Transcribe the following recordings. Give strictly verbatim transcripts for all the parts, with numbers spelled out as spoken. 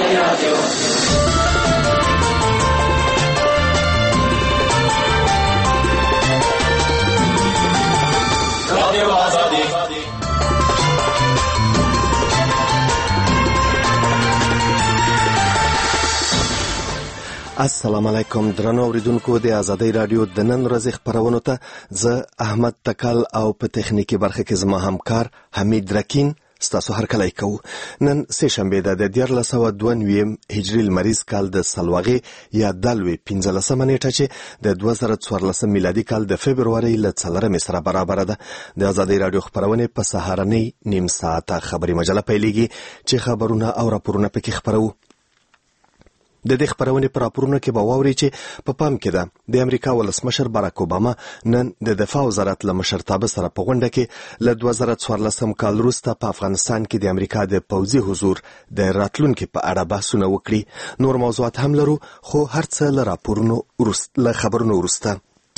رادیو. رادیو آزادی. السلام علیکم درنو اوریدونکو د آزادۍ رادیو د نن ورځې خبرونو ته زه احمد تکل او په تخنیکی برخه کې زما همکار حمید رکین ستاسو هرکلی کوو. نن سه شنبه ده د دیارلس سوه دوه نوي هجري لمریز کال د سلواغې یا دلوي پنځلسمه نیټه چې د دوه زره څوارلسم میلادي کال د فبرورۍ له څلورمې سره برابره ده. د آزادۍ رادیو خبرونه په سهارنۍ نیم ساعته خبري مجله پیلېږي چې خبرونه او راپورونه پکې خبرو. د دې خبرونې پر راپورونو کې به واوري چې په پا پام کې ده د امریکا ولسمشر باراک اوباما نن د دفاع وزارت له مشرتابه سره په غونډه کې له دوه زره څوارلسم کال وروسته په افغانستان کې د امریکا د پوځي حضور د راتلونکي په اړه بحثونه وکړي. نور موضوعات هم لرو خو هر څه له راپورونو وروسته له خبرونو وروسته.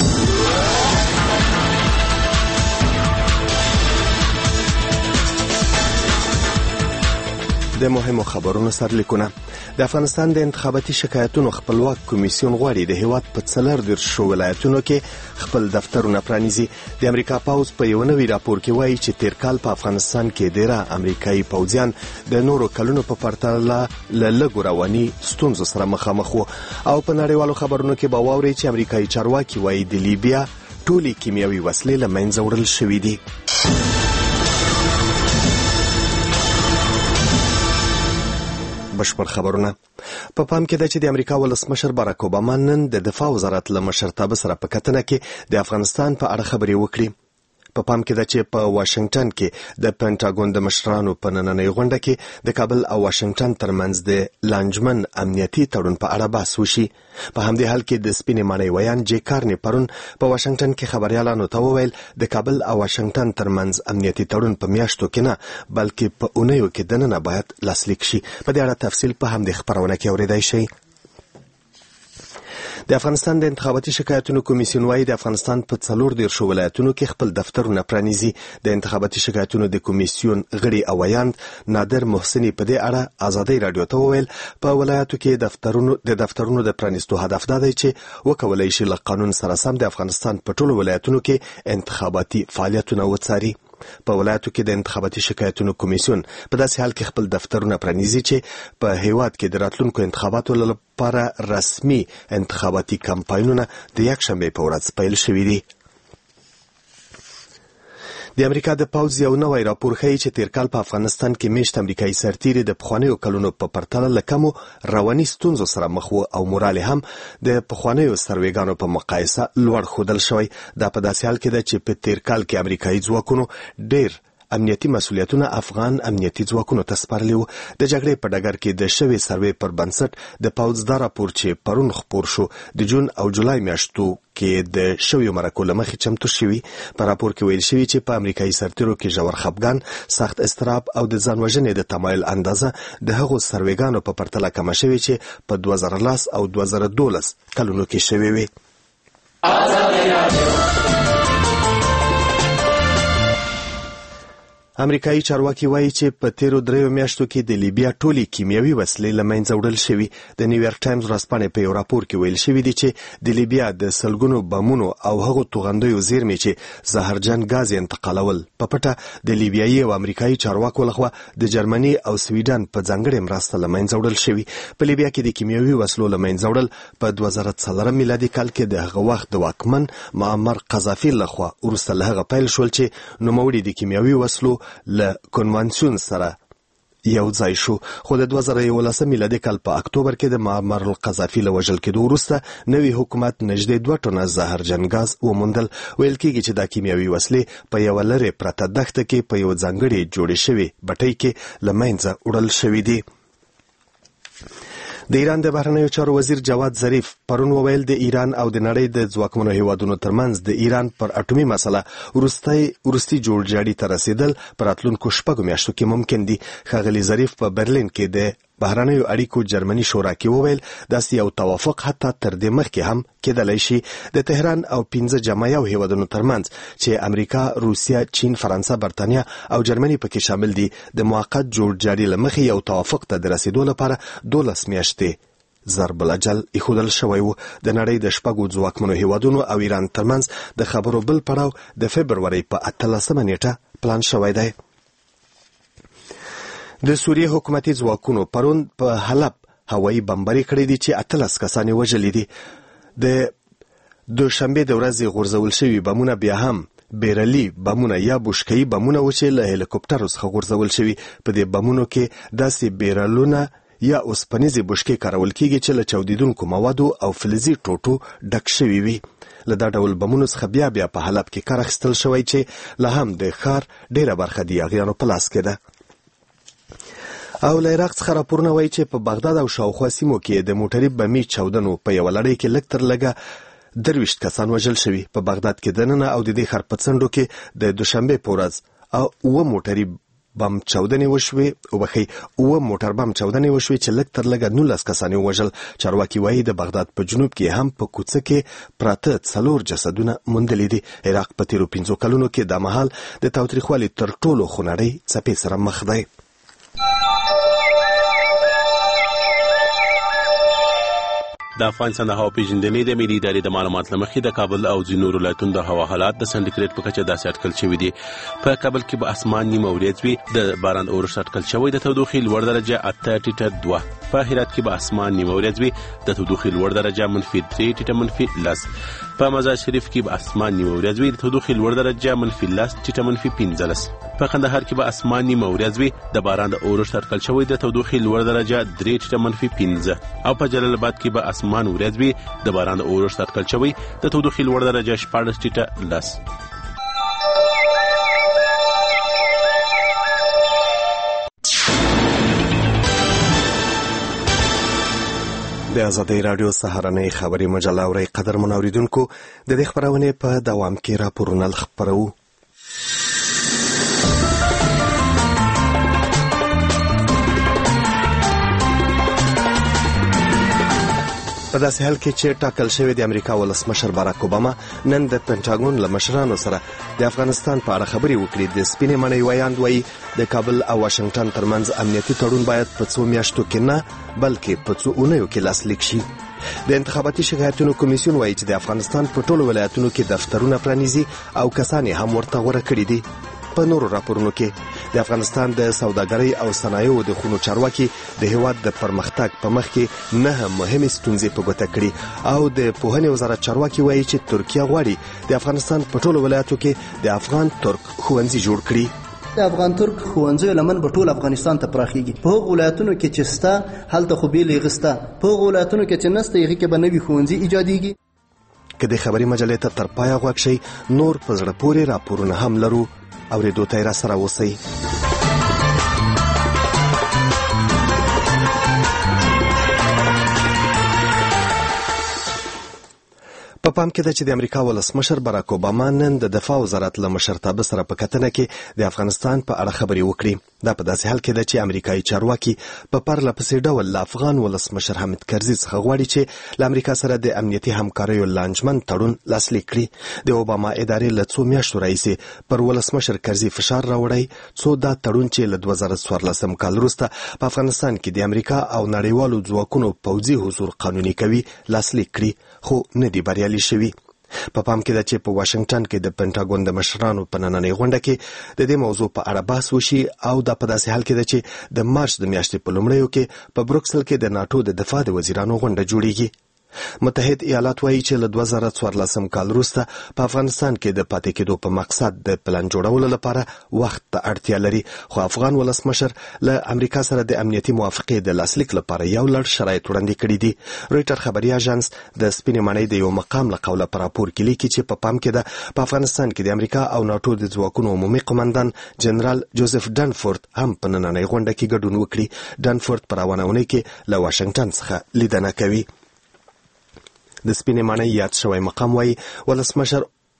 د مهمو خبرونو سرلیکونه. د افغانستان د انتخاباتي شکایتونو خپلواک کمیسیون غواړي د هیواد په څلور دېرشو ولایتونو کې خپل دفترونه پرانیزي. د امریکا پوځ په یو نوي راپور کې وایي چې تیر کال په افغانستان کې ډیره امریکایي پوځیان د نورو کلونو په پرتله له لږو رواني ستونزو سره مخامخ وو. او په نړیوالو خبرونو کې به واورئ چې امریکایي چارواکي وایي د لیبیا ټولې کیمیاوي وسلې له منځه وړل شوي دي. بشپړ خبرونه. په پا پام کې ده چې د امریکا ولسمشر باراک اوباما نن د دفاع وزارت له مشرتابه سره په کتنه کې د افغانستان په اړه خبرې وکړي. په پام کې ده چې په واشنگټن کې د پینټاګون د مشرانو په نننۍ غونډه کې د کابل او واشنگټن ترمنځ د لانجمن امنیتي تړون په اړه بحث وشي. په همدې حال کې د سپینې ماڼۍ ویان جې کارني پرون په واشنگټن کې خبريالانو ته وویل د کابل او واشنگټن ترمنځ امنیتي تړون په میاشتو کې نه بلکې په اونیو کې دننه باید لاسلیک شي. په دې اړه تفصیل په همدې خبرونه کې اورېدای شئ. د افغانستان د انتخاباتي شکایتونو کمیسیون وايي د افغانستان په څلور دېرشو ولایتونو کې خپل دفترونه پرانیزي. د انتخاباتي شکایتونو د کمیسیون غړي او ویاند نادر محسني په دې اړه آزادۍ رادیو ته وویل په ولایتو کې دفترونو د دفترونو د پرانیستو هدف دا دی چې وکولای شي له قانون سره سم د افغانستان په ټولو ولایتونو کې انتخاباتي فعالیتونه وڅاري. په ولایتو کې د انتخاباتي شکایتونو کمیسیون په داسې حال کې خپل دفترونه پرانیزي چې په هیواد کې د راتلونکو انتخاباتو لپاره رسمي انتخاباتي کمپاینونه د یکشنبې په ورځ پیل شوي دي. د امریکا د پوځ یو نوی راپور ښیي چې تیر کال په افغانستان کې میشت امریکایي سرتیري د پخوانیو کلونو په پرتله له کمو رواني ستونزو سره مخ وو او مورال هم د پخوانیو سرویګانو په مقایسه لوړ ښودل شوی. دا په داسې حال کې ده چې په تیر کال کې امریکایي ځواکونو ډیر امنیتي مسؤلیتونه افغان امنیتي ځواکونو ته سپارلي وو. د جګړې په ډګر کې د شوي سروې پر بنسټ د پوځ دا راپور چې پرون خپور شو د جون او جولای میاشتو کې د شویو مرکو له مخې چمتو شوي. په راپور کې ویل شوي چې په امریکایي سرتیرو کې ژور خفګان، سخت اضطراب او د ځان وژنې د تمایل اندازه د هغو سرویګانو په پرتله کمه شوې چې په دوه زره لس او دوه زره دولس کلونو کې شوې وې. امریکایي چارواکي وایي چې په تیرو دریو میاشتو کې د لیبیا ټولې کیمیاوي وسلې له منځه وړل شوي. د نیویارک ټایمز ورځپاڼې په یو راپور کې ویل شوي دي چې د لیبیا د سلګونو بمونو او هغو توغندیو زیرمې چې زهرجن ګاز یې انتقالول په پټه د لیبیایي او امریکایي چارواکو لخوا د جرمني او سویډن په ځانګړې مرسته له منځه وړل شوي. په لیبیا کې د کیمیاوي وسلو له منځه وړل په دوه زره څلورم میلادي کال کې د هغه وخت د واکمن معمر قذافي لخوا وروسته له هغه پیل شول چې نوموړي د کیمیاوي وسلو له کنوانسیون سره یو ځای شو. خو د دوه زره یولسم میلادي کال په اکتوبر کې د معمر القذافي له وژل کېدو وروسته نوي حکومت نږدې دوه ټنه زهرجن ګاز وموندل. ویل کېږي چې دا کیمیاوي وسلې په یوه لرې پرته دښته کې په یو ځانګړې جوړې شوې بټۍ کې له منځه وړل شوي دي. د ایران د بهرنیو چارو وزیر جواد ظریف پرون وویل د ایران او د نړۍ د ځواکمنو هیوادونو ترمنځ د ایران پر اټومي مسله وروستي وروستي جوړجاړي ته رسیدل پر راتلونکو شپږو میاشتو کې ممکن دي. ښاغلي ظریف په برلین کې د بهرنیو اړیکو جرمني شورا کې وویل داسې یو توافق حتی تر دې مخکې هم کېدلی شي د تهران او پنځه جمع یو هیوادونو ترمنځ چې امریکا، روسیه، چین، فرانسه، برتانیا او جرمني پکې شامل دي د موقت جوړجاړي له مخې یو توافق ته د رسیدو لپاره دولس میاشتې ضرب الاجل ایښودل شوی و. د نړۍ د شپږو ځواکمنو هیوادونو او ایران ترمنځ د خبرو بل پړاو د فبرورۍ په اتلسمه نیټه پلان شوی دی. د سوریې حکومتي ځواکونو پرون په حلب هوایي بمباري کړې دي چې اتلس کسان یې وژلي دي. د دوشنبې د ورځې غورځول شوي بمونه بیا هم بیرلي بمونه یا بوشکهي بمونه و چې له هلیکوپټرو څخه غورځول شوي. په دې بمونو کې داسې بیرلونه یا اوسپنیزې بوشکې کارول کیږي چې له چاودیدونکو موادو او فلزي ټوټو ډک شوي وي. له دا ډول بمونو څخه بیا بیا په حلب کې کار اخیستل شوی چې لا هم د ښار ډیره برخه د یاغیانو په لاس کې ده. او له عراق څخه راپورونه وایي چې په بغداد او شاوخوا سیمو کې د موټري بمي چاودنو په یوه لړۍ کې لږ تر لږه درویشت کسان وژل شوي. په بغداد کې دننه او د دې ښار په څنډو کې د دوشنبې په ورځ اوه موټري بم چاودنې وشوې وبخښئ اوه موټر بم چاودنې وشوې چې لږ تر لږه نولس کسان یې وژل. چارواکي وایي د بغداد په جنوب کې هم په کوڅه کې پراته څلور جسدونه موندلي دي. عراق په تیرو پنځو کلونو کې دا مهال د تاوتریخوالي تر ټولو خونړۍ څپې سره مخ دی. د افغانستان د هوا پیژندنې د ملي ادارې د معلومات له مخې د کابل او ځینو ولایتونو د هوا حالات د سنډیګریډ په کچه داسې اټکل شوي دي. په کابل کې به اسمان نیمه وریځ وي، د باران اورښت اټکل شوی، د تودوخې لوړ درجه اته ټیټه دوه. په هرات کې به اسمان نیمه وریځ وي، د تودوخې لوړ درجه منفي درې ټیټه منفي لس. په مزار شریف کې به اسمان نیمه وریځ وي، د تودوخې لوړ درجه منفي لس ټیټه منفي پنځلس. په کندهار کې به اسمان نیمه وریځ وي، د باران د اورښت اټکل شوی، د تودوخې لوړ درجه درې ټیټه منفي پنځه. او په جلال آباد کې به اسمان وریځ وي، د باران د اورښت اټکل شوی، د تودوخې لوړ درجه شپاړس ټیټه لس. د ازادۍ راډیو سهارنۍ خبري مجله اورئ. قدرمن اوریدونکو، د دې خبرونې په دوام کې راپورونه خپرو. په داسې حال کې چې ټاکل شوی د امریکا ولسمشر باراک اوباما نن د پینټاګون له مشرانو سره د افغانستان په اړه خبرې وکړي. د سپینې مڼۍ ویاند وایي د کابل او واشنګټن ترمنځ امنیتي تړون باید په څو میاشتو کې نه بلکې په څو اونیو کې لاسلیک شي. د انتخاباتي شکایتونو کمیسیون وایي چې د افغانستان په ټولو ولایتونو کې دفترونه پرانیزي او کسان یې هم ورته غوره کړي دي. په نورو راپورونو کې د افغانستان د سوداګرۍ او صنایعو د خونو چارواکي د هیواد د پرمختګ په مخ کې نه مهمې ستونزې په ګوته کړي او د پوهنې وزارت چارواکي وایي چې ترکیه غواړي د افغانستان په ټولو ولایتو کې د افغان ترک ښوونځي جوړ کړي. د افغان ترک ښوونځیو لمن په ټول افغانستان ته پراخیږي. په هغو ولایتونو کې چې ستا هلته خو بیل یې غسته، په هغو ولایتونو کې چې نسته هغې کې به نوي ښوونځي ایجادیږي. که د خبري مجلې ته تر پایه غوږ شئ، نور په زړه پورې راپورونه هم لرو. اورېدو ته یې راسره اوسئ. په پام کې ده چې د امریکا ولسمشر باراک اوباما نن د دفاع وزارت له مشرتابه سره په کتنه کې د افغانستان په اړه خبرې وکړي. دا په داسې حال کې ده چې امریکایي چارواکي په پرله پسې ډول له افغان ولسمشر حامد کرزي څخه غواړي چې له امریکا سره د امنیتي همکاریو لانجمن تړون لاسلیک کړي. د اوباما ادارې له څو میاشتو راهیسې پر ولسمشر کرزي فشار راوړی څو دا تړون چې له دوه زره څوارلسم کال وروسته په افغانستان کې د امریکا او نړیوالو ځواکونو پوځي حضور قانوني کوي لاسلیک کړي، خو نه دی بریالي شوي. په پام کې ده چې په واشنګټن کې د پینټاګون د مشرانو په نننۍ غونډه کې د دې موضوع په اړه بحث وشي او دا په داسې حال کې ده چې د مارچ د میاشتې په لومړیو کې په بروکسل کې د ناټو د دفاع د وزیرانو غونډه جوړیږي. متحد ایالات وایي چې له دوه زره څوارلسم کال وروسته په افغانستان کې د پاتې کېدو په مقصد د پلان جوړولو لپاره وخت ته اړتیا لري، خو افغان ولسمشر له امریکا سره د امنیتي موافقې د لاسلیک لپاره یو لړ شرایط وړاندې کړي دي. رویټر خبري اژانس د سپینې مڼۍ د یو مقام له قوله په راپور کې لیکي چې په پام کې ده په افغانستان کې د امریکا او ناټو د ځواکونو عمومي قمندان جنرال جوزف ډنفورد هم په نننۍ غونډه کې ګډون وکړي. ډنفورد په روانه اونۍ کې له واشنګټن څخه لیدنه کوي. د سپینې مڼۍ یاد شوی مقام وایي ولسمشر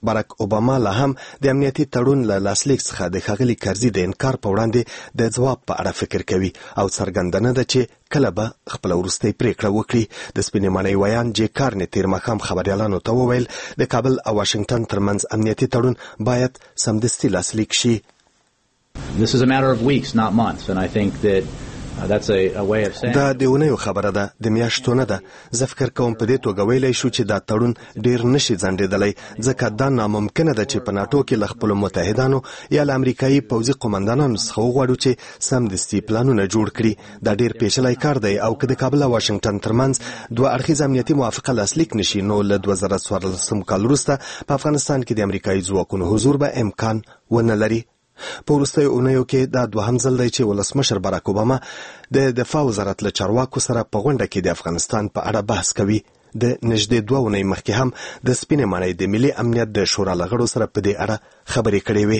باراک اوباما لا هم د امنیتي تړون له لاسلیک څخه د ښاغلي کرزي د انکار په وړاندې د ځواب په اړه فکر کوي او څرګندونه ده چې کله به خپل وروستۍ پریکړه وکړي. د سپینې ماڼۍ ویان جې کارنې تیر ماښام خبریالانو ته وویل د کابل او واشنگټن ترمنځ امنیتي تړون باید سمدستي لاسلیک شي. This is a matter of weeks, not months, and I think that uh, that's a, a way of saying دا د اونیو خبره ده، د میاشتو نه ده. زه فکر کوم په دې توګه ویلی شو چې دا تړون ډیر نشي ځنډېدلی، ځکه دا ناممکنه ده چې په ناټو کې له خپلو متحدانو یا له امریکایي پوځي قمندانانو څخه وغواړو چې سمدستي پلانونه جوړ کړي. دا ډیر پیچلی کار دی او که د کابل او واشنګټن ترمنځ دوه اړخیزه امنیتي موافقه لاسلیک نشي نو له دوه زره څوارلسم کال وروسته په افغانستان کې د امریکایي ځواکونو حضور به امکان ونه لري. په وروستیو اونیو کې دا دوهم ځل دی چې ولسمشر باراک اوباما د دفاع وزارت له چارواکو سره په غونډه کې د افغانستان په اړه بحث کوي. د نږدې دوه اونۍ مخکې هم د سپینې ماڼۍ د ملي امنیت د شورا له غړو سره په دې اړه خبرې کړې وې.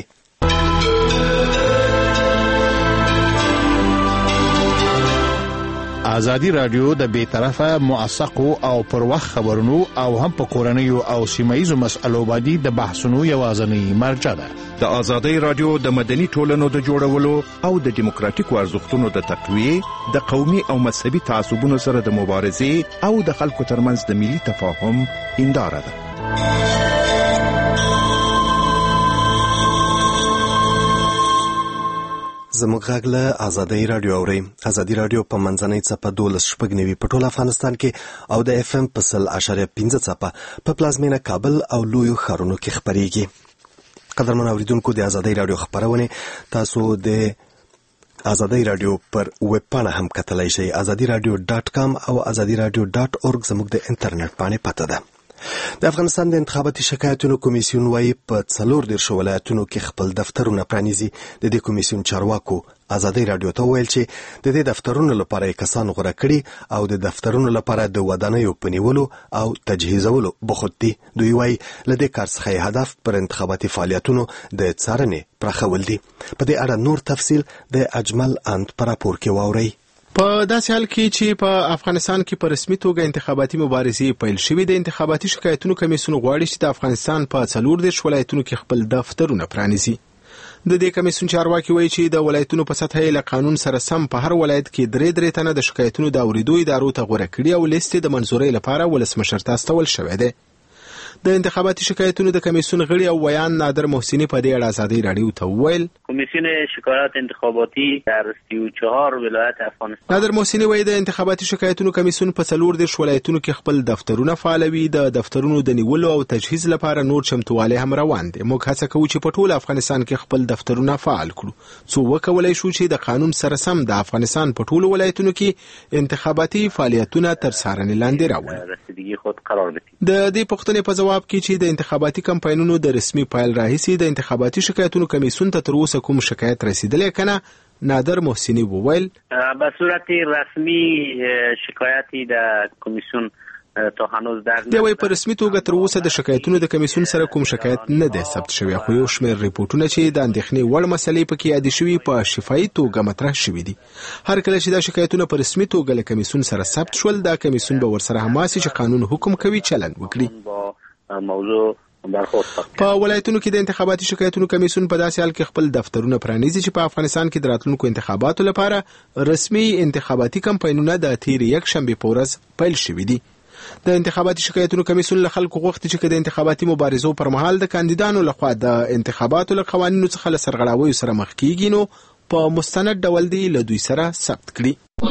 ازادي رادیو د بیطرفه موثقو او پر وخت خبرونو او هم په کورنیو او سیمایي مسایلو باندې د بحثونو یوازینی مرجع ده. د ازادي رادیو د مدني ټولنو د جوړولو او د دیموکراتیکو ارزښتونو د تقویه، د قومي او مذهبي تعصبونو سره د مبارزې او د خلکو ترمنځ د ملي تفاهم هنداره ده. زموږ غږ له ازادي رادیو اورئ. ازادي رادیو په منځنۍ څپه دولس شپږ نوي په ټول افغانستان کې او د اف ام په سل اشاریه پنځه څپه په پلازمینه کابل او لویو ښارونو کې خپریږي. قدرمن اوریدونکو، د ازادي رادیو خبرونه تاسو د ازادي رادیو پر ویب پاڼه هم کتلای شئ. ازادي رادیو ډاټ کام او ازادي رادیو ډاټ اورګ زموږ د انټرنیټ باندې پته ده. د افغانستان د انتخاباتي شکایتونو کمیسیون وايي په څلور دېرش ولایتونو کې خپل دفترونه پرانیزي. د دې کمیسیون چارواکو ازادي رادیو ته ویل چې د دې دفترونو لپاره کسان غوره کړي او د دفترونو لپاره د ودانیو په نیولو او تجهیزولو بوخت دي. دوی وايي له دې کار څخه هدف پر انتخاباتي فعالیتونو د څارنې پراخول دي. په دې اړه نور تفصیل د اجمل اند پر راپور کې واورئ. په داسې حال کې چې په افغانستان کې په رسمي توګه انتخاباتي مبارزې پیل شوې، د انتخاباتي شکایتونو کمیسیون غواړي چې د افغانستان په څلور دېرش ولایتونو کې خپل دفترونه پرانیزي. د دې کمیسیون چارواکي وایي چې د ولایتونو په سطح له قانون سره سم په هر ولایت کې درې درې تنه د شکایتونو د اوریدو ادارو ته غوره کړي او لیست د منظورۍ لپاره ولسمشر ته استول شوی دی. د انتخاباتي شکایتونو د کمیسیون غړي او ویان نادر محسنی په دې اړه ازادي رادیو ته وویل کمیسیون شکایات انتخاباتی در سی و چهار ولایت افغانستان. نادر محسنی وایي د انتخاباتي شکایتونو کمیسیون په څلور دېرش ولایتونو کې خپل دفترونه فعالوي. د دفترونو د نیولو او تجهیز لپاره نور چمتووالی هم روان دي. موږ هڅه کوو چې په ټول افغانستان کې خپل دفترونه فعال کړو څو وکولای شو چې د قانون سره سم د افغانستان په ټول ولایتونو کې انتخاباتي فعالیتونه تر څارنې لاندې راوړو. رسیدگی خود قرار بدیم. د دې پوښتنې په جواب کې چې د انتخاباتي کمپاینونو د رسمي پایل راهیسي د انتخاباتي شکایتونو کمیسیون ته تر اوسه کوم شکایت رسیدلی کنه، نادر محسنی وویل به صورت رسمي شکایتی د کمیسیون تا هنوز در دی وای په رسمي توګه تر اوسه د شکایتونو د کمیسیون سره کوم شکایت نه دی ثبت شوی، خو یو شمېر ریپورتونه چې د اندېښنې وړ مسلې پکې یادې شوي په شفاهي توګه مطرح شوي دي. هر کله چې دا شکایتونه په رسمي توګه له کمیسیون سره ثبت شول، دا کمیسیون به ورسره هماسي چې قانون حکم کوي چلند وکړي. موضوع په ولایتونو کې د انتخاباتي شکایتونو کمیسیون په داسې حال کې خپل دفترونه پرانیزي چې په افغانستان کې د راتلونکو انتخاباتو لپاره رسمي انتخاباتي کمپاینونه د تیر یک شنبه په ورځ پیل شوي دي. د انتخاباتي شکایتونو کمیسیون له خلکو غوښتي چې د انتخاباتي مبارزو پر مهال د کاندیدانو لخوا د انتخاباتو له قوانینو څخه له سرغړاویو سره مخ کیږي نو په مستند ډول دی له دوی سره ثبت کړي.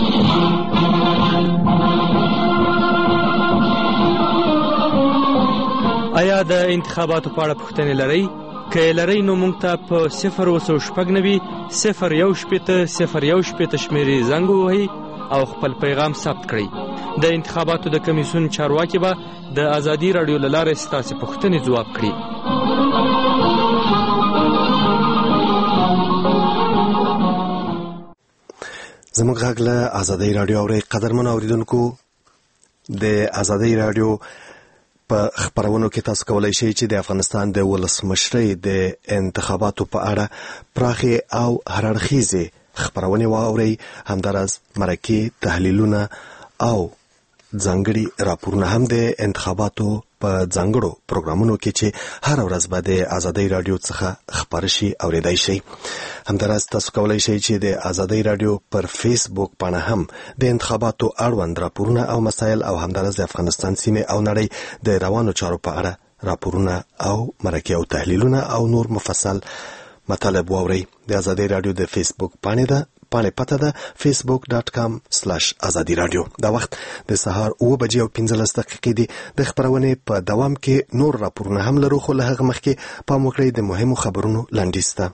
آیا د انتخاباتو په اړه پوښتنې لرئ؟ که لرئ نو موږ ته په صفر اووه سوه شپږ نوي صفر یو شپېته صفر یو شپېته شمېرې زنګ ووهئ او خپل پیغام ثبت کړئ. د انتخاباتو د کمیسیون چارواکي به د ازادي رادیو له لارې ستاسې پوښتنې ځواب کړي. زموږ غږ له ازادي رادیو اورئ. قدرمن اوریدونکو، د ازادي رادیو په خبرونو کې تاسو کولای شئ چې د افغانستان د ولسمشرۍ د انتخاباتو په اړه پراخې او هررخیزې خبرونه واورئ، همداراز مرکې، تحلیلونه او ځانګړي راپورونه هم د انتخاباتو په ځانګړو پروګرامونو کې چې هر ورځ به د آزادۍ رادیو څخه خبر شي اوریدای شي. همداراز تاسو کولی شئ چې د آزادۍ رادیو پر فیسبوک باندې هم د انتخاباتو اړوند راپورونه او مسایل او همداراز د افغانستان سیمې او نړۍ د روانو چارو په اړه راپورونه او مرکې او تحلیلونه او نور مفصل مطالب واورئ. د آزادۍ رادیو د فیسبوک باندې ده پانه پته ده facebook dot com slash azadi radio. دا وخت د سهار اوه بجې او پنځلس دقیقې دي. د خبرونې په دوام کې نور راپورونه هم لرو، خو له هغه مخکې پام وکړئ د مهمو خبرونو لنډیز ته.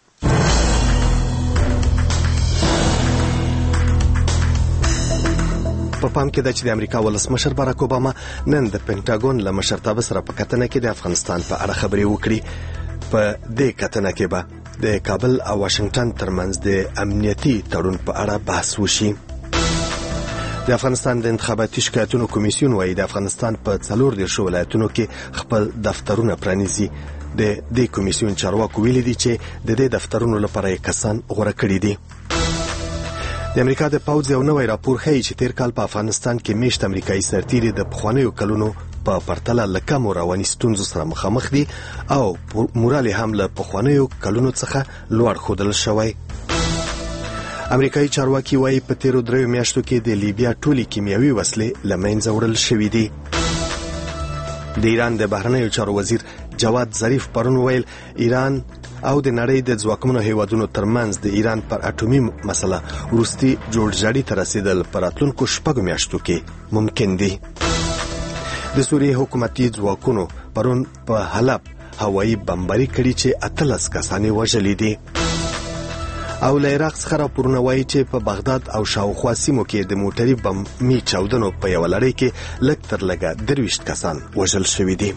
په پام کې ده چې د امریکا ولسمشر باراک اوباما نن د پینټاګون له مشرتابه سره په کتنه کې د افغانستان په اړه خبرې وکړي. په دې کتنه کې به د کابل او واشنگټن ترمنځ د امنیتي تړون په اړه بحث وشي. د افغانستان د انتخاباتي شکایتونو کمیسیون وايي د افغانستان په څلور دېرشو ولایتونو کې خپل دفترونه پرانیزي. د دې کمیسیون چارواکو ویلي دي چې د دې دفترونو لپاره یې کسان غوره کړي دي. د امریکا د پوځ یو نوی راپور ښیي چې تیر کال په افغانستان کې میشت امریکایي سرتیري د پخوانیو کلونو په پرتله له کمو رواني ستونزو سره مخامخ دي او مورال هم له پخوانیو کلونو څخه لوړ ښودل شوی. امریکایي چارواکي وايي په تیرو دریو میاشتو کې د لیبیا ټولې کیمیاوي وسلې له منځه وړل شوې دي. د ایران د بهرنیو چارو وزیر جواد ظریف پرون ویل ایران او د نړۍ د ځواکمنو هیوادونو ترمنځ د ایران پر اټومي مسله وروستي جوړجاړي ته رسیدل په راتلونکو شپږو میاشتو کې ممکن دي. د سوریې حکومتي ځواکونو پرون په حلب هوایي بمباري کړې چې اتلس کسان یې وژلي دي. او له عراق څخه راپورونه وایي چې په بغداد او شاوخوا سیمو کې د موټري بمي چاودنو په یوه لړۍ کې لږ تر لږه درویشت کسان وژل شوي دي.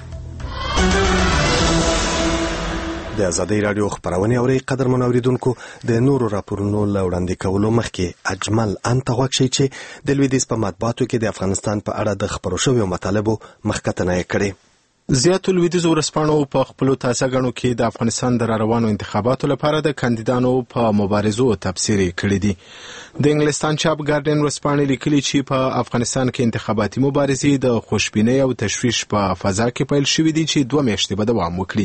د آزادۍ رادیو خبرونه اوري قدرمن اوریدونکو. د نورو راپورونو له وړاندې کولو مخکې اجمل انت غوښ شي چې د لویدیځ په مطبوعاتو کې د افغانستان په اړه د خبرو شویو مطالبو مخکتنه کړي. زیاتو لویدیځو ورځپاڼو په خپلو تازه غړو کې د افغانستان د راروانو انتخاباتو لپاره د کاندیدانو په مبارزو تبصرې کړې دي. د انګلستان چاپ ګارډین ورځپاڼې لیکلي چې په افغانستان کې انتخاباتي مبارزې د خوشبینۍ او تشویش په فضا کې پیل شوې دي چې دوه میاشتې به دوام وکړي.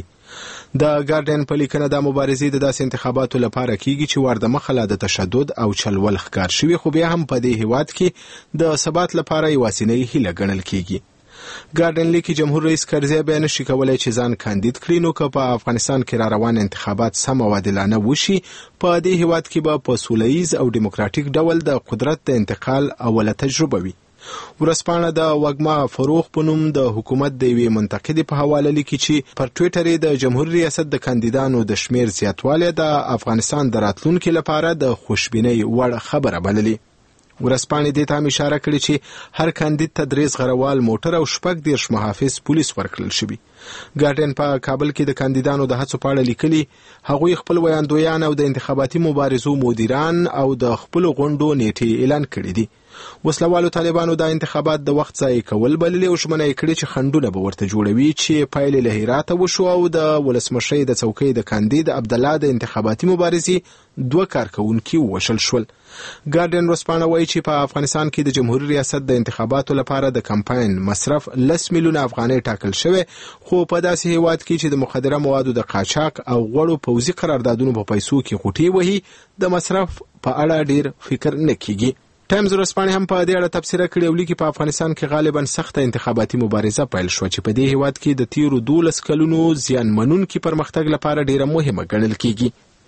د ګارډین په لیکنه د مبارزې د داسې انتخاباتو لپاره کیږي چې ورده مخاله د تشدد او چلول ښکار شوی، خو بیا هم په دې هیواد کې د ثبات لپاره یوازینۍ هیله ګڼل کیږي. ګارډین لیکي جمهور رئیس کرزی بیا نشي کولای چې ځان کاندید کړي، نو که په افغانستان کې را روان انتخابات سم او عادلانه وشي په دې هیواد کې به په سوله ییز او ډیموکراټیک ډول د قدرت د انتقال اوله تجربه وي. ورځپاڼه د وګما فروغ په نوم د حکومت د یوې منتقدې په حواله لیکي چې پر ټویټر یې د جمهور ریاست د کاندیدانو د شمیر زیاتوالی د افغانستان د راتلونکي لپاره د خوشبینۍ وړ خبره بللې. ورځپاڼې دې ته هم اشاره کړې چې هر کاندید ته درې زغروال موټر او شپږ دېرش محافظ پولیس ورکړل شوي. ګارډین په کابل کې د کاندیدانو د هڅو په اړه لیکلي هغوی خپل ویاندویان او د انتخاباتي مبارزو مدیران او د خپلو غونډو نیټې اعلان کړي دي. وسلوالو طالبانو د انتخابات د وخت ځای کول بللي او ژمنه یې کړې چې خنډونه به ورته جوړوي چې پایلې له هراته وشو او د ولسمشرۍ د څوکۍ د کاندید عبدالله د انتخاباتي مبارزې دوه کارکوونکي ووژل شول. ګارډین ورځپاڼه وایي چې په افغانستان کې د جمهوریت ریاست د انتخاباتو لپاره د کمپاین مصرف لس میلیونه افغانۍ ټاکل شوی، خو په داسې هیواد کې چې د مخدره موادو د قاچاق او غوړو پوځي قراردادونو په پیسو کې غوټې وهي د مصرف په اړه ډیر فکر نه کیږي. ټایمز ورځپاڼې هم په دې اړه تبصره کړې او لیکي په افغانستان کې غالبا سخته انتخاباتي مبارزه پیل شوه چې په دې هیواد کې د تیرو دولس کلونو زیانمنونکي پرمختګ لپاره ډیره مهمه ګڼل کیږي.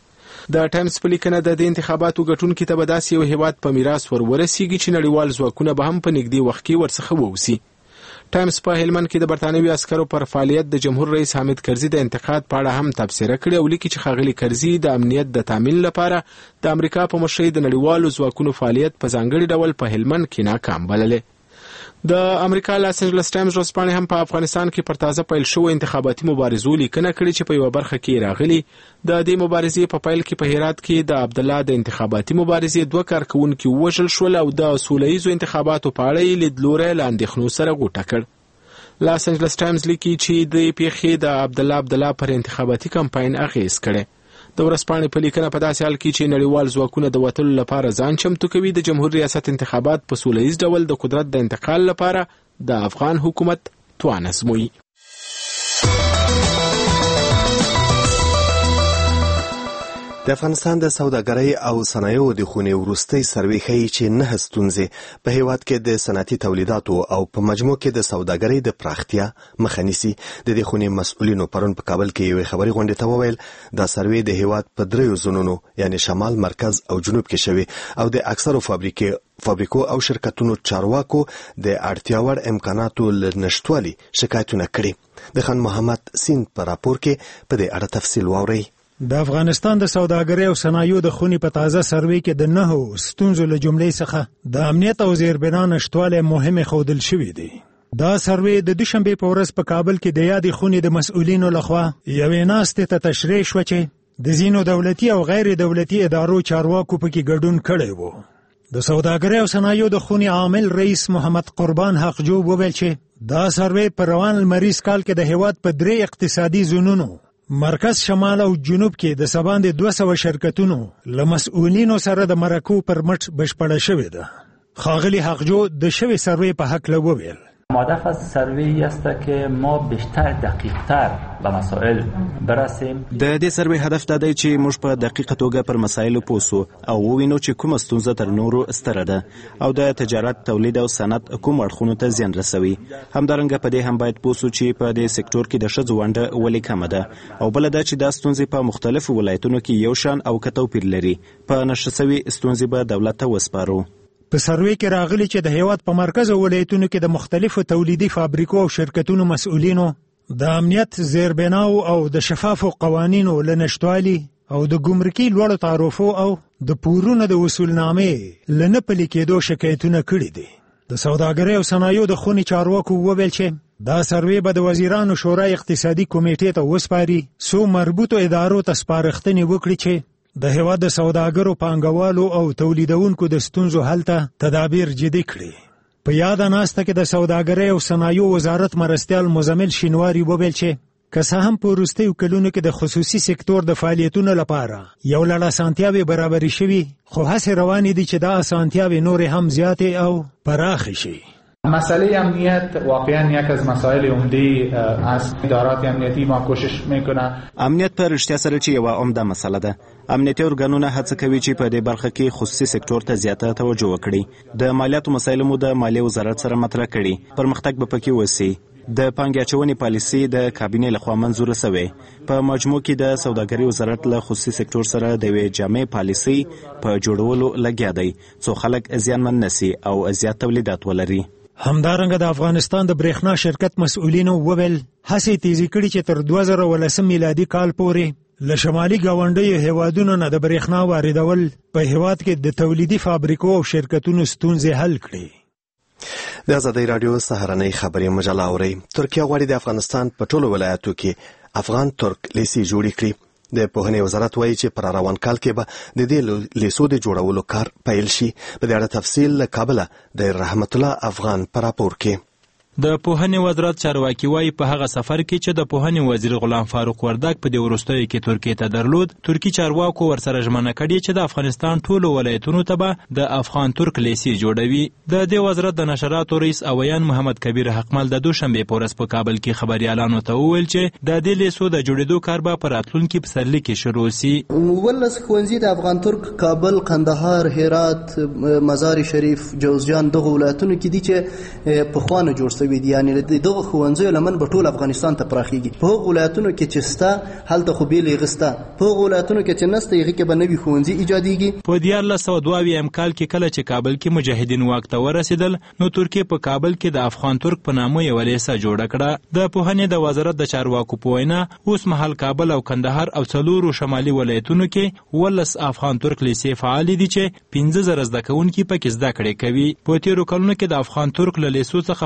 د ټایمز په لیکنه د دې انتخاباتو ګټونکي ته به داسې یو هیواد په میراث ور ورسیږي چې نړیوال ځواکونه به هم په نږدې وخت کې ورڅخه ووسي. ټایمز په هلمند کې د برتانوي عسکرو پر فعالیت د جمهور رئیس حامد کرزي د انتقاد په اړه هم تبصره کړې او لیکي چې ښاغلي کرزي د امنیت د تامین لپاره د امریکا په مشرۍ د نړیوالو ځواکونو فعالیت په ځانګړي ډول په هلمند کې ناکام بللې. د امریکا لاس انجلس ټایمز ورځپاڼې هم په افغانستان کې پر تازه پیل شوو انتخاباتي مبارزو لیکنه کړې چې په یوه برخه کې راغلي د دې مبارزې په پیل کې په هرات کې د عبدالله د انتخاباتي مبارزې دوه کارکوونکي ووژل شول او د سوله ییزو انتخاباتو په اړه یې لیدلوری له اندېښنو سره غوټه کړ. لاس انجلس ټایمز لیکي چې د پیښې د عبدالله عبدالله پر انتخاباتي کمپاین اغیز کړي. د ورځپاڼې په لیکنه په داسې حال کې چې نړیوال ځواکونه د وتلو لپاره ځان چمتو کوي، د جمهور ریاست انتخابات په سوله ییز ډول د قدرت د انتقال لپاره د افغان حکومت توان ازموي. د افغانستان د سوداګرۍ او صنایعو د خونې وروستۍ سروې ښیي چې نه ستونزې په هیواد کې د صنعتي تولیداتو او په مجموع کې د سوداګرۍ د پراختیا مخه نیسي. د دې خونې مسؤلینو پرون په کابل کې یوې خبري غونډې ته وویل دا سروې د هیواد په دریو زونونو یعنی شمال، مرکز او جنوب کې شوي او د اکثرو فابریکې فابریکو او شرکتونو چارواکو د اړتیا وړ امکاناتو له نشټوالي شکایتونه کړي. د خان محمد سین په راپور کې په دې اړه تفصیل واورئ. د افغانستان د سوداګرۍ او صنایعو د خونې په تازه سروې کې د نهو ستونزو له جملې څخه د امنیت او زیربنا نشټوالی مهمې ښودل شوي دي. دا سروې د دوشنبې په ورځ په کابل کې د یادې خونې د مسؤلینو لخوا یوې ناستې ته تشریح شوه چې د ځینو دولتي او غیر دولتي ادارو چارواکو پکې ګډون کړی و. د سوداګرۍ او صنایعو د خونې عامل رئیس محمد قربان حقجوب وویل چې دا سروې په روان لمریز کال کې د هیواد په درې اقتصادي زونونو مرکز، شمال او جنوب کې د سباندې دوه سوه شرکتونو له مسؤلینو سره د مرکو پر مټ بشپړه شوې ده. ښاغلي حقجو د شوې سروې په هکله وویل هدف از سروی است که ما بیشتر دقیق‌تر به مسائل برسیم. د دې سروې هدف دا دی چې موږ په دقیقه توګه پر مسایلو پوه سو او ووینو چې کومه ستونزه تر نورو ستره ده او د تجارت، تولید او صنعت کوم اړخونو ته زیان رسوي. همدارنګه په دې هم باید پوه سو چې په دې سکتور کې د ښځو ونډه ولې کمه ده او بل دا چې دا ستونزې په مختلفو ولایتونو کې یو شان او که توپیر لري. په نشه سوي ستونزې به دولت ته وسپارو. په سروې کې راغلي چې د هیواد په مرکز او ولایتونو کې د مختلفو تولیدي فابریکو او شرکتونو مسؤلینو د امنیت، زیربناو او د شفافو قوانینو له نشټوالي او د ګمرکي لوړو تعرفو او د پورونو د وصولنامې له نه پلي کېدو شکایتونه کړي دي. د سوداګرۍ او صنایعو د خونې چارواکو وویل چې دا سروې به د وزیرانو شورای اقتصادي کمیټې ته وسپاري څو مربوطو ادارو ته سپارښتنې وکړي چې د هیواد د سوداګرو، پانګوالو او تولیدونکو د ستونزو حل ته تدابیر جدي کړي. په یاده ناسته کې د سوداګرۍ او صنایعو وزارت مرستیال مزمل شینواري وویل چې که څه هم په وروستیو کلونو کې د خصوصي سکتور د فعالیتونو لپاره یو لړ اسانتیاوې برابرې شوي، خو هڅې روانې دي چې دا اسانتیاوې نورې هم زیاتې او پراخې شي. مسئله امنیت واقعا یک از مسائل عمده است. ادارات امنیتی ما کوشش میکنه. امنیت پر رښتیا سره چې یو عمده مسله ده. امنیتي ارګانونه هڅه کوي چې په دې برخه کې خصوصي سکتور ته زیاته توجه وکړي. د مالیاتو مسایلو مو د مالیې وزارت سره مطرح کړي. پرمختګ به پکې وسی. د پانګې اچونې پالیسي د کابینې لخوا منظوره شوې. په مجموع کې د سوداګرۍ وزارت له خصوصي سکتور سره د یوې جامع پالیسي په جوړولو لګیا دی څو خلک زیانمن نشي او زیات تولیدات ولري. همدارنګه د افغانستان د برېښنا شرکت مسؤلینو وویل هڅې تیزې کړي چې تر دوه زره ولسم میلادي کال پورې له شمالي ګاونډیو هیوادونو نه د برېښنا واردول په هیواد کې د تولیدي فابریکو او شرکتونو ستونزې حل کړي. د ازادۍ راډیو سهارنۍ خبري مجله اورئ. ترکیه غواړي د افغانستان په ټولو ولایتو کې افغان ترک لیسې جوړې کړي. د پوهنې وزارت وایي چې پر روان کال کې به د دې لیسو د جوړولو کار پیل شي. په دې اړه تفصیل له کابله د رحمت الله افغان په راپور کې. د پوهنې وزارت چارواکي وایي په هغه سفر کې چې د پوهنې وزیر غلام فاروق وردګ په دې وروستیو کې ترکیې ته درلود، ترکی چارواکو ورسره ژمنه کړې چې د افغانستان ټولو ولایتونو ته به د افغان ترک لیسې جوړوي. د دې وزارت د نشراتو رئیس اویان محمد کبیر حقمل د دوشنبې په ورځ په کابل کې خبريالانو ته وویل چې د دې لیسو د جوړېدو کار به په راتلونکي پسرلي کې شروع شي. ولس ښوونځي د افغان ترک کابل، قندهار، هرات، مزار شریف، جوزجان دغه ولایتونو کې دي چې پخوانه جوړ شوي دي. یعنی دغه ښوونځیو لمن به ټول افغانستان ته پراخیږي. په هغو ولایتونو کې چې سته هلته خو بیلې غسته، په هغو ولایتونو کې چې نسته هغې کې به نوي ښوونځي ایجادیږي. په دیارلس سوه دوه اویایم کال کې کله چې کابل کې مجاهدین واک ته ورسېدل نو ترکیې په کابل کې د افغان ترک په نامه یوه لیسه جوړه کړه. د پوهنې د وزارت د چارواکو په وینا اوس مهال کابل او کندهار او څلورو شمالي ولایتونو کې ولس افغان ترک لیسې فعالې دي چې پنځه زره زده کوونکي پکې زده کړې کوي. په تېرو کلونو کې د افغان ترک له لیسو څخه فارغ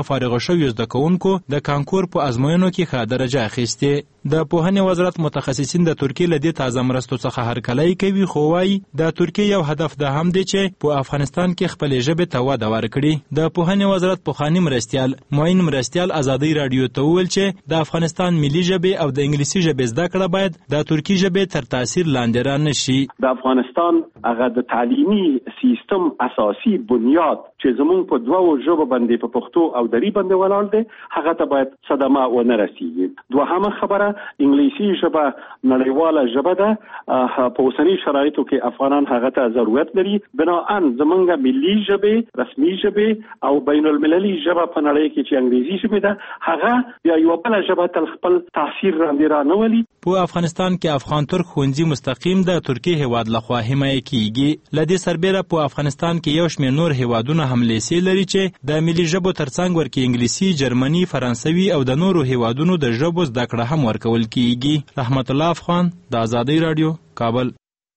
شویو زده کوونکو د کانکور په ازموینو کې ښه درجه اخیستې. د پوهنې وزارت متخصصین د ترکیې له دې تازه مرستو څخه هرکلی کوي، خو وایي د ترکیې یو هدف دا هم دی چې په افغانستان کې خپلې ژبې ته وده ورکړي. د پوهنې وزارت پخواني مرستیال معین مرستیال ازادۍ راډیو ته وویل چې د افغانستان ملي ژبې او د انګلیسي ژبې زده کړه باید د ترکي ژبې تر تاثیر لاندې را نشي. د افغانستان هغه د تعلیمي سیستم اساسي بنیاد چې زموږ په دوو ژبو باندې په پښتو او دری باندې ولاړ دی هغه ته باید صدمه ونه رسیږي. دوهمه خبره انګلیسي ژبه نړیواله ژبه ده، په اوسنی شرایطو کې افغانان هغه ته ضرورت لري. بناءً زمونږ ملي ژبې، رسمي ژبې او بین المللي ژبه په نړۍ کې چې انګریزي ژبه ده هغه یا یو بل ژبه تل خپل تاثیر راندې را نه ولي. په افغانستان کې افغان ترک ښوونځي مستقیم د ترکیې هیواد لخوا حمایه کیږي. له دې سربیره په افغانستان کې یو شمېر نور هیوادونه هم لیسې لري چې د ملي ژبو ترڅنګ ورکې انګلیسي، جرمني، فرانسوي او د نورو هیوادونو د ژبو زده کړه هم ورکول کیږي. رحمت الله افغان، د آزادۍ راډیو، کابل.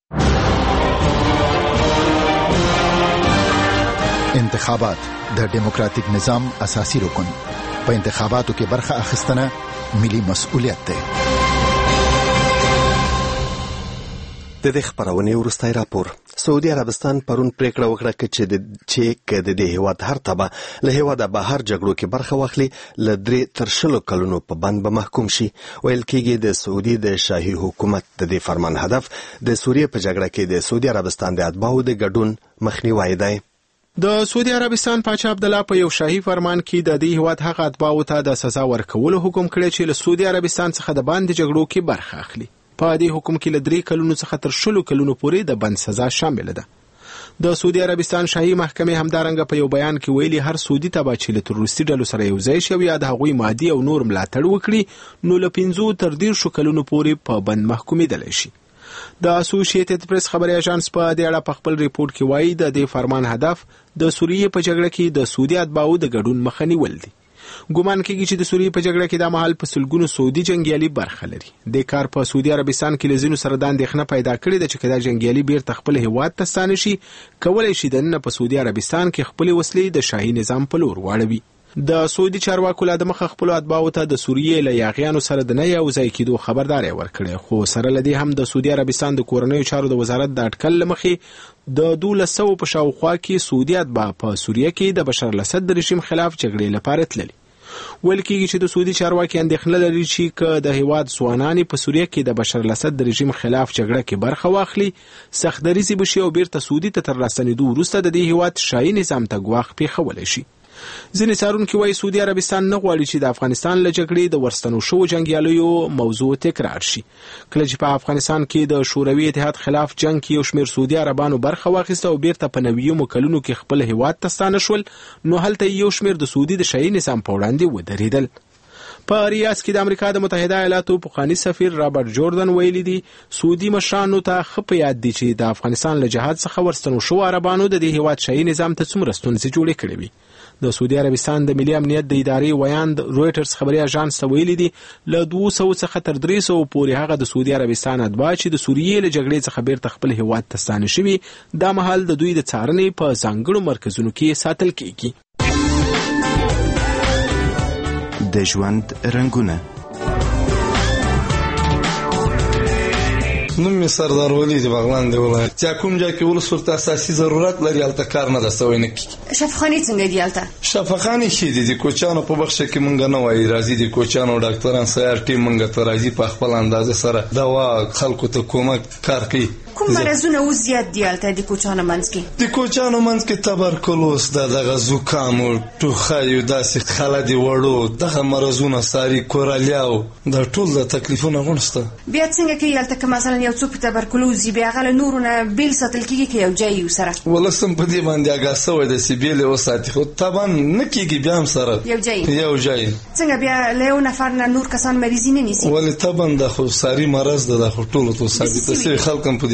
انتخابات د ډیموکراتیک نظام اساسي رکن. په انتخاباتو کې برخه اخیستنه ملي مسؤلیت دی. د دې خبرونې وروستی راپور. سعودي عربستان پرون پریکړه وکړه چې د چې د دې هیواد هر تبه له هیواده بهر جګړو کې برخه واخلي له درې تر شلو کلونو په بند به محکوم شي. ویل کېږي د سعودي د شاهي حکومت د دې فرمان هدف د سوریې په جګړه کې د سعودي عربستان د اتباعو د ګډون مخنیوی دی. د سعودي عربستان پاچا عبدالله په یو شاهي فرمان کې د دې هیواد هغه اتباعو ته د سزا ورکولو حکم کړی چې له سعودي عربستان څخه د باندې جګړو کې برخه اخلي. په دې حکم کې له درې کلونو څخه تر شلو کلونو پورې د بند سزا شامل ده. د سعودي عربستان شاهي محکمې همدارنګه په یو بیان کې ویلي هر سعودي تبع چې له تروریستي ډلو سره یو ځای شي یا د هغوی مادي او نور ملاتړ وکړي نو له پنځو تر دېرشو کلونو پورې په بند محکومېدلی شي. د اسوسییټډ پریس خبري اژانس په دې اړه په خپل ریپورت کې وایي د دې فرمان هدف د سوریې په جګړه کې د سعودي اتباعو د ګډون مخه نیول دي. ګومان کېږي چې د سوریې په جګړه کې د مهال په سلګونو سعودي جنگیالي برخه لري. د کار په سعودي عربستان کې لزینو سره د اندېښنه پیدا کړې ده چې کله جنگیالي بیرته خپل هیواد ته ستانه شي کولای شي دنه په سعودي عربستان کې خپل وسلې د شاهي نظام په لور واړوي. د سعودي چارواکو له مخه خپل اتباعو ته د سوریې له یاغیانو سره د نه یو ځای کېدو خبرداري ورکړې، خو سره لدی هم د سعودي عربستان د کورنیو چارو د وزارت د اټکل لمخې د دولس سوه په شاوخوا کې سعودي اتباع په سوریه کې د بشار الاسد د رژیم خلاف جګړې لپاره تللي. ویل کېږي چې د سعودي چارواکي اندېښنه لري چې که د هیواد ځوانانې په سوریه کې د بشار الاسد د رژیم خلاف جګړه کې برخه واخلي سخت دریځي به شي او بیرته سعودي ته تر راستنېدو وروسته د دې هیواد شاهي نظام ته ګواښ پېښولی شي. ځینې څارونکي وایي سعودي عربستان نه غواړي چې د افغانستان له جګړې د ورستنو شوو جنګیالیو موضوع تکرار شي. کله چې په افغانستان کې د شوروي اتحاد خلاف جنگ کې یو شمېر سعودي عربانو برخه واخیسته او بیرته په نویمو کلونو کې خپل هیواد ته ستانه شول نو هلته یو شمېر د سعودي د شاهي نظام په وړاندې ودرېدل. په ریاض کې د امریکا د متحده ایالاتو پخوانی سفیر رابرټ جوردن ویلي دي سعودي مشرانو ته ښه په یاد دي چې د افغانستان له جهاد څخه ورستنو شوو عربانو د دې هیواد شاهي نظام ته څومره ستونزې جوړې کړې وي. د سعودي عربستان د ملي امنیت د ادارې ویاند رويټرز خبري اژانس ته ویلي دي له دوه سوه څخه تر درې سوه پورې هغه د سعودي عربستان اتباع چې د سوریې له جګړې څخه بیرته خپل هیواد ته ستانه شوي دا مهال د دوی د څارنې په ځانګړو مرکزونو کې ساتل کیږي. د ژوند رنګونه. نوم می سردار ولی دی بغلان دی ولایت. چې کوم ځای کې ولسورت اساسي ضرورت لري الته کار نه رسوي نه کی. شفاخانه څنګه دی الته؟ شفاخانه شي دي کوچانو په بخښ کې مونږ نه وایي راځي دي کوچانو ډاکټران سیار ټیم مونږ ته راځي په خپل اندازه سره دوا خلکو ته کومک کار کوي. کوم مرزونه او زیات دی الته د کوچانو منځ کې؟ د کوچانو منځ کې تبرکلوز د دغه زکام او ټوخی او داسې خلدي وړو دغه مرزونه ساري کورالیاو د ټول د تکلیفونو غونسته. بیا څنګه کې الته که مثلا یو څوک تبرکلوز بیا غل نورونه بیل ساتل کیږي کې یو ځای وسره ولسم په دې باندې هغه سوې د سیبیل او ساتي خو طبعا نه کیږي بیا هم سره یو ځای یو ځای څنګه بیا له یو نفر نه نور کسان مریض نه نیسي ولې طبعا د خو ساري مرز د خو ټولو ته ثابت سي خلکم په دې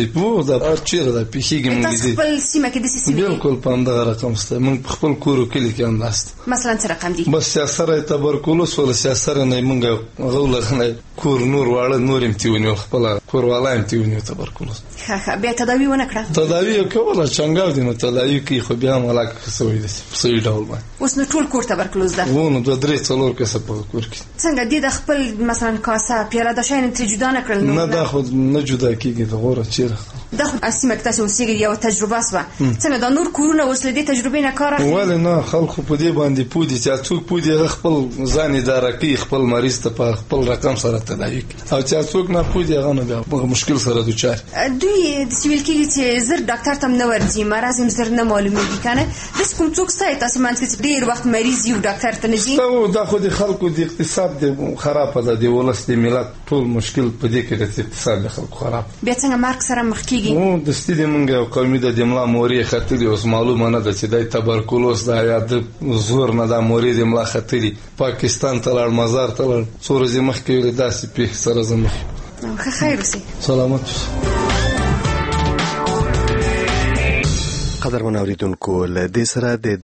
او دا چیرې دا پیښیږي موږ تاسو خپل سیمه کې د سیمه بالکل په همدغه رقم سته موږ خپل کورو کلی کې انداست مثلا څه رقم دي بس سیاسره تبرکلوس ولا سیاسره نه موږ غوله کور نور واړه نور امتیونی خپل کور والا امتیونی تبرکلوس ها ها بیا تداوی ونه کړه تداوی کوله څنګه دي نو تداوی کې خو بیا ملاک سوي دي سوي ډول ما اوس نو ټول کور تبرکلوز ده ونه دوه درې څلور کسه په کور کې څنګه دي د خپل مثلا کاسه پیاله د شاین ته جدا نه کړل نه دا خو نه جدا کیږي د غوړه چیرې دا خو اسمه کې تاسو اوسېږئ یو تجربه سوه څنګه دا نور کورونه اوس له دې تجربې نه کار اخلي ولې نه خلکو په دې باندې پودي چې څوک پودي خپل ځان اداره کوي خپل مریض ته په خپل رقم سره تداوي کوي او چې څوک نه پودي هغه نه بیا مشکل سره دوچار دوی د سیویل کې چې زر ډاکټر تم نه ورځي مرز هم زر نه معلومیږي کنه د کوم څوک ستای تاسو مانځ کې ډیر وخت مریض یو ډاکټر ته نه ځي او دا خو د خلکو د اقتصاد د خراب ده د ولس د ملت ټول مشکل په دې کې د اقتصاد د خلکو خراب بیا څنګه مارک سره مخ کیږي او د ستې موږ یو قومي د دملا موري خطري اوس معلومه نه ده چې د تبرکلوس د یا د زور نه د موري دملا خطري پاکستان ته لړ مزار ته لړ څورځي مخ کې داسې په سره زمخ خو خیر اوسئ سلامت قدر منوریدونکو له دې سره د